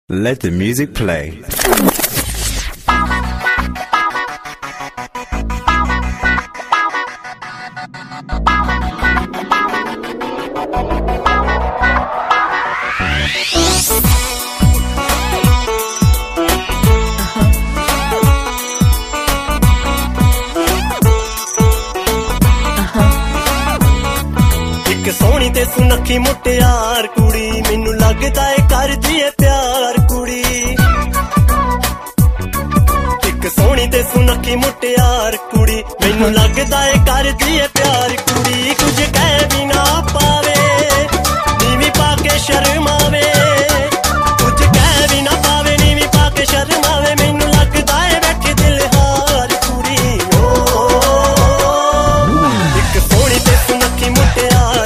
Let the music play. एक सोहनी ते सुनखी मुटियार कुड़ी मैनू लगदा है करदी है प्यार कुड़ी। एक सोहनी ते सुनखी मुटियार कुड़ी मैनू लगदा है करदी है प्यार कुड़ी। कुछ कह भी ना पावे नीवी पाके शर्मावे, कुछ कह भी ना पावे नीवी पाके शर्मावे। मैनू लगदा है बैठी दिल हार कुड़ी। एक सोहनी ते सुनखी मुटियार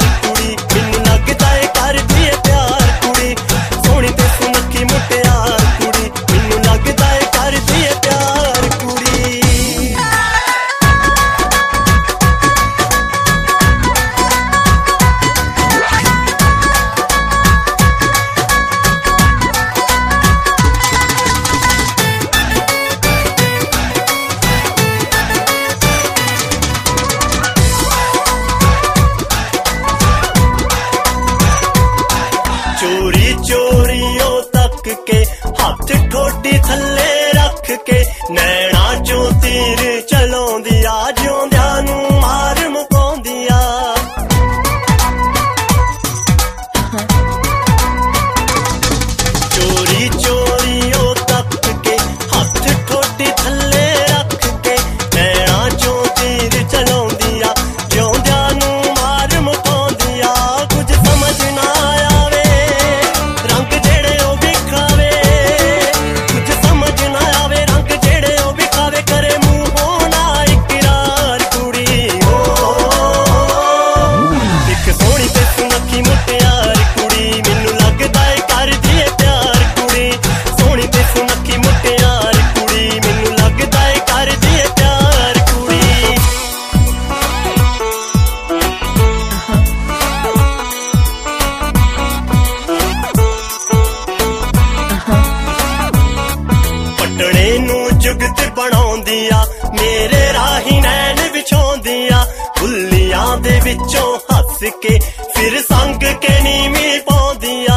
चोरी चोरी ओ तक के हाथ ठोडी थल्ले रख के नैना चो तीर चलाउंदिया जिउंदिया नू मार मुकाउंदिया। चोरी चोरी ओ तक के हाथ ठोडी थल्ले रख के नैना चो तीर चलाउंदिया जिउंदिया नू मार मुकाउंदिया। कुछ समझ ना जुगत बनाउंदिया मेरे राही नैन विछाउंदिया। भुल्लियां दे विचों हस के फिर संग के नीवी पाउंदिया।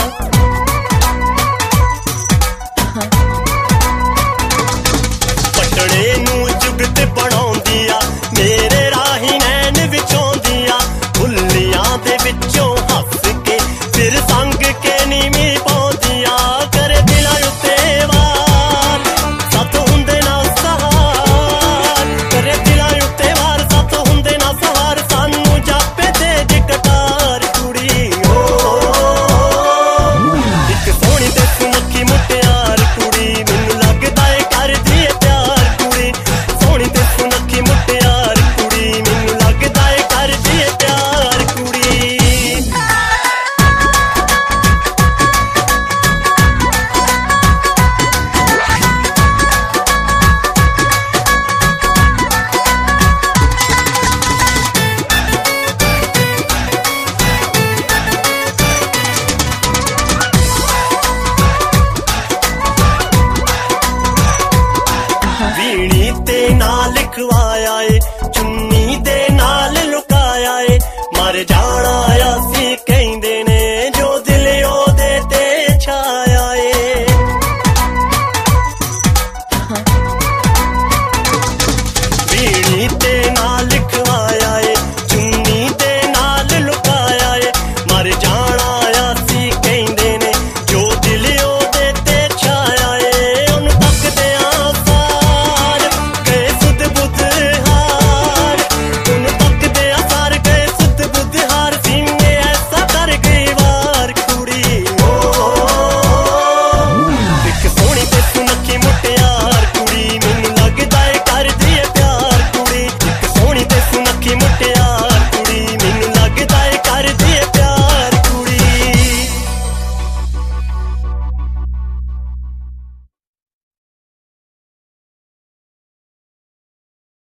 पटड़े नू जुगत बनाउंदिया मेरे राही नैन विछाउंदिया। भुल्लियां दे विचों हस के फिर संग के नीवी पाउंदिया। करे दिलां उत्ते वीणी ते नाल लिखवाया ए चुन्नी दे नाल लुकाया ए मर जाना असी कहंदे